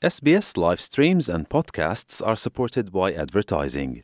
SBS live streams and podcasts are supported by advertising.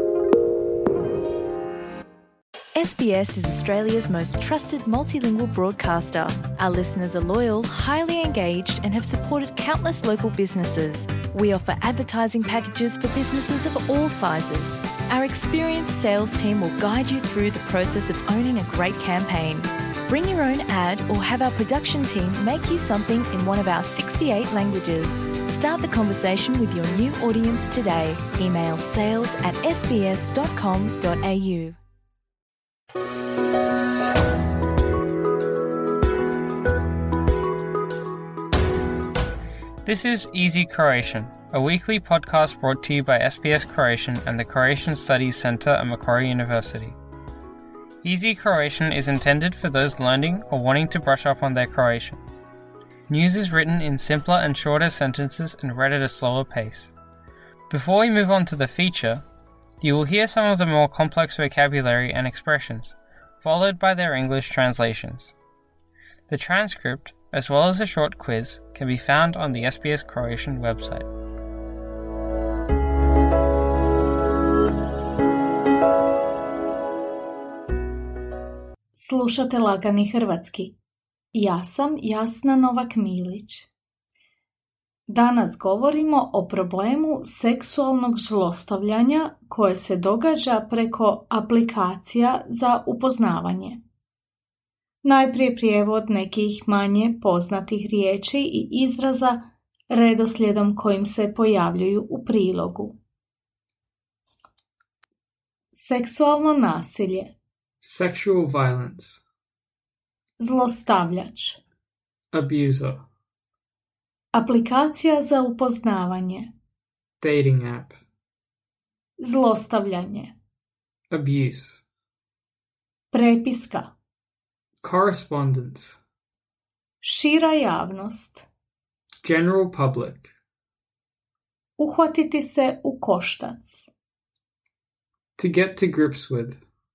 SBS is Australia's most trusted multilingual broadcaster. Our listeners are loyal, highly engaged, and have supported countless local businesses. We offer advertising packages for businesses of all sizes. Our experienced sales team will guide you through the process of owning a great campaign. Bring your own ad or have our production team make you something in one of our 68 languages. Start the conversation with your new audience today. Email sales@sbs.com.au. This is Easy Croatian, a weekly podcast brought to you by SBS Croatian and the Croatian Studies Centre at Macquarie University. Easy Croatian is intended for those learning or wanting to brush up on their Croatian. News is written in simpler and shorter sentences and read at a slower pace. Before we move on to the feature, you will hear some of the more complex vocabulary and expressions, followed by their English translations. The transcript, as well as a short quiz, can be found on the SBS Croatian website. Slušate Lagani hrvatski. Ja sam Jasna Novak-Milić. Danas govorimo o problemu seksualnog zlostavljanja koje se događa preko aplikacija za upoznavanje. Najprije prijevod nekih manje poznatih riječi i izraza redoslijedom kojim se pojavljuju u prilogu. Seksualno nasilje. Sexual violence. Zlostavljač. Abuser. Aplikacija za upoznavanje. Dating app. Zlostavljanje. Abuse. Prepiska. Correspondence. Šira javnost. General public. Uhvatiti se u koštac. To get to grips with.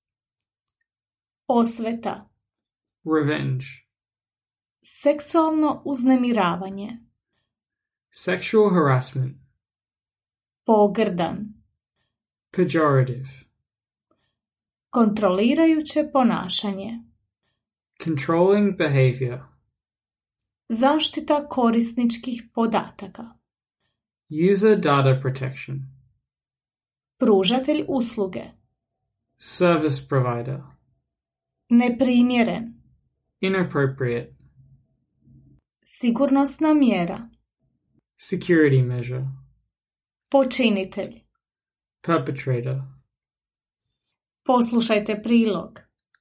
Osveta. Revenge. Seksualno uznemiravanje. Sexual harassment. Pogrdan. Pejorative. Kontrolirajuće ponašanje. Controlling behavior. Zaštita korisničkih podataka. User data protection. Pružatelj usluge. Service provider. Neprimjeren. Inappropriate. Sigurnosna mjera. Security measure. Počinitelj. Perpetrator. Poslušajte prilog.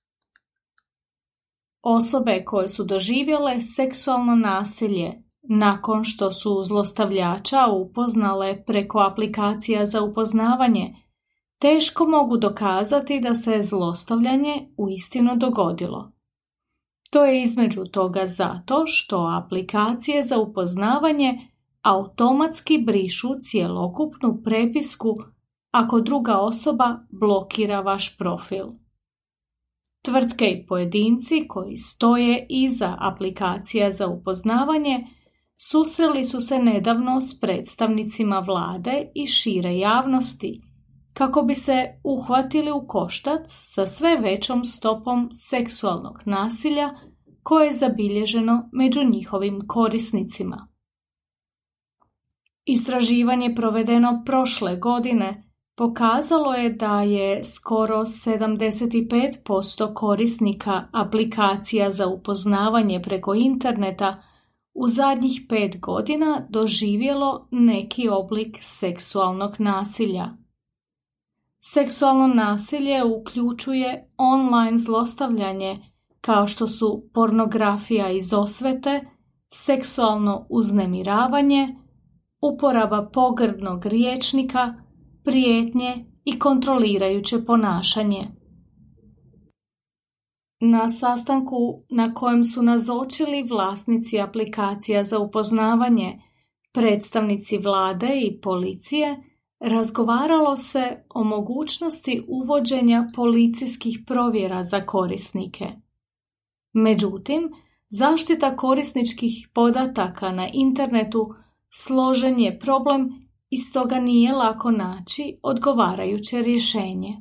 Osobe koje su doživjele seksualno nasilje nakon što su zlostavljača upoznale preko aplikacija za upoznavanje, teško mogu dokazati da se zlostavljanje uistinu dogodilo. To je između toga zato što aplikacije za upoznavanje automatski brišu cjelokupnu prepisku ako druga osoba blokira vaš profil. Tvrtke i pojedinci koji stoje iza aplikacija za upoznavanje susreli su se nedavno s predstavnicima vlade i šire javnosti kako bi se uhvatili u koštac sa sve većom stopom seksualnog nasilja koje je zabilježeno među njihovim korisnicima. Istraživanje provedeno prošle godine pokazalo je da je skoro 75% korisnika aplikacija za upoznavanje preko interneta u zadnjih 5 godina doživjelo neki oblik seksualnog nasilja. Seksualno nasilje uključuje online zlostavljanje kao što su pornografija iz osvete, seksualno uznemiravanje, uporaba pogrdnog rječnika, prijetnje i kontrolirajuće ponašanje. Na sastanku na kojem su nazočili vlasnici aplikacija za upoznavanje, predstavnici vlade i policije, razgovaralo se o mogućnosti uvođenja policijskih provjera za korisnike. Međutim, zaštita korisničkih podataka na internetu Složen je problem i stoga nije lako naći odgovarajuće rješenje.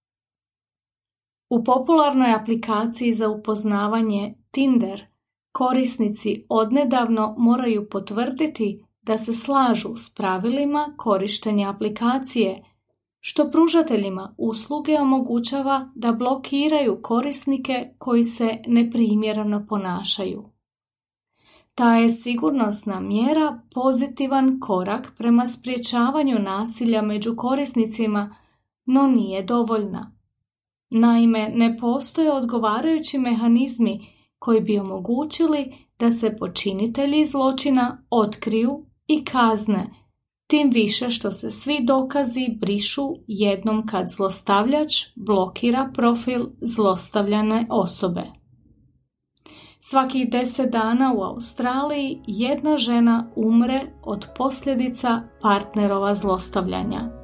U popularnoj aplikaciji za upoznavanje Tinder korisnici odnedavno moraju potvrditi da se slažu s pravilima korištenja aplikacije, što pružateljima usluge omogućava da blokiraju korisnike koji se neprimjereno ponašaju. Ta je sigurnosna mjera pozitivan korak prema sprječavanju nasilja među korisnicima, no nije dovoljna. Naime, ne postoje odgovarajući mehanizmi koji bi omogućili da se počinitelji zločina otkriju i kazne, tim više što se svi dokazi brišu jednom kad zlostavljač blokira profil zlostavljane osobe. Svakih 10 dana u Australiji jedna žena umre od posljedica partnerova zlostavljanja.